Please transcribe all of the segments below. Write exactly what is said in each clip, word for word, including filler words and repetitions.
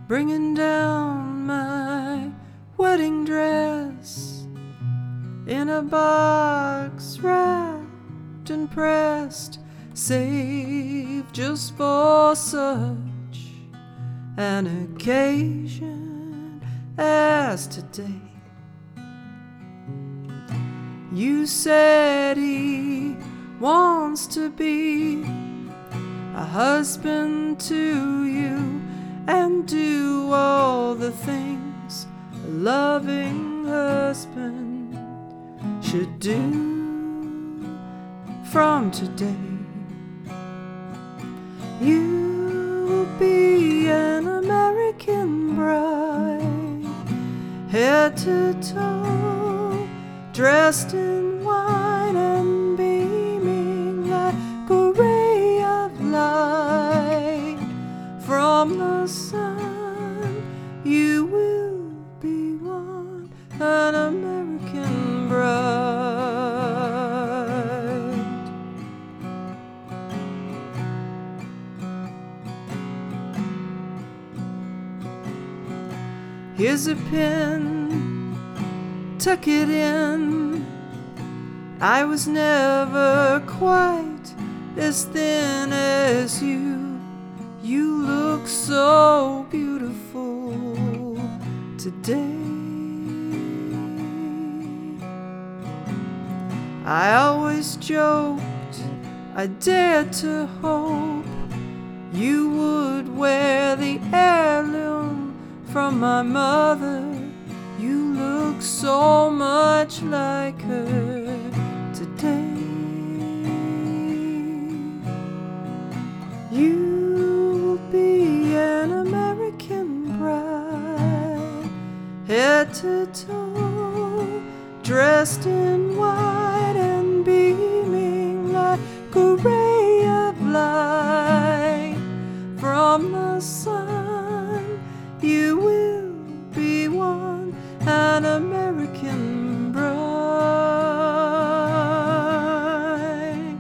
bringing down my wedding dress in a box wrapped and pressed, saved just for such an occasion as today. You said he wants to be a husband to you and do all the things a loving husband should do from today. You will be an American bride, head to toe, dressed in white and beaming like a ray of light from the sun. You will be one, an American bride. Here's a pin, tuck it in. I was never quite as thin as you. You look so beautiful today. I always joked, I dared to hope you would wear the heirloom from my mother. You look so much like her today. You will be an American bride, head to toe, dressed in white and beaming like a ray of light from the sun. You will be one, an American bride.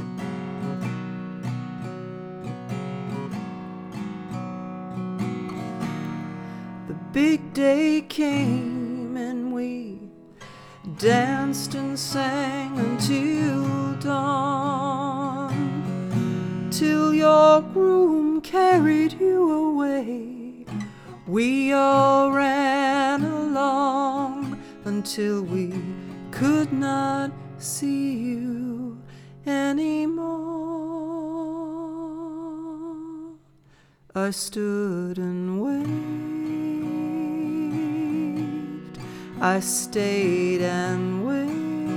The big day came and we danced and sang until dawn, till your groom carried you away. We all ran along until we could not see you anymore. I stood and waved, I stayed and waited.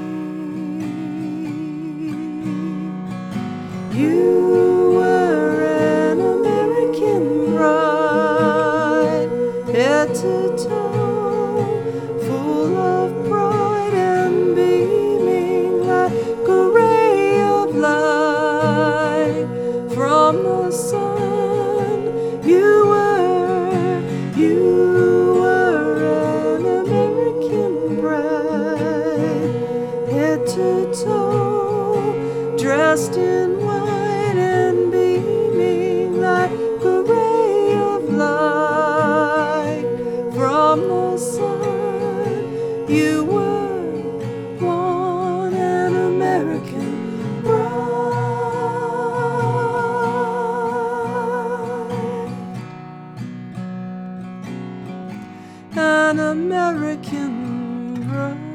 You were an American bride, head to toe, full of pride and beaming like a ray of light from the sun. You were, you were an American bride, head to toe, dressed in white and beaming like a ray of light from the sun. You were one, an American bride, an American bride.